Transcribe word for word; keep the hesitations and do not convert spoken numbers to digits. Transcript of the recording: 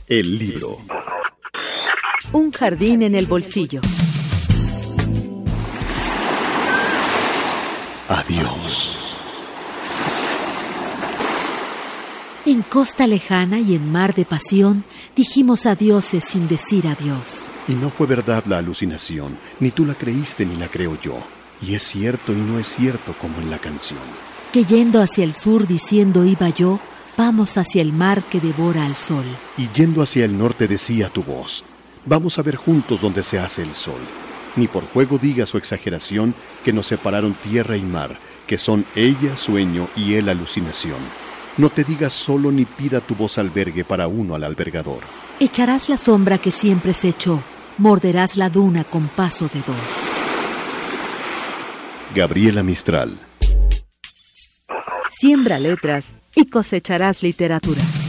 El libro. Un jardín en el bolsillo. Adiós. En costa lejana y en mar de pasión, dijimos adioses sin decir adiós. Y no fue verdad la alucinación, ni tú la creíste ni la creo yo. Y es cierto y no es cierto como en la canción. Que yendo hacia el sur diciendo iba yo, vamos hacia el mar que devora al sol. Y yendo hacia el norte decía tu voz, vamos a ver juntos donde se hace el sol. Ni por juego digas o exageración que nos separaron tierra y mar, que son ella sueño y él alucinación. No te digas solo ni pida tu voz albergue para uno al albergador. Echarás la sombra que siempre se echó, morderás la duna con paso de dos. Gabriela Mistral. Siembra letras y cosecharás literatura.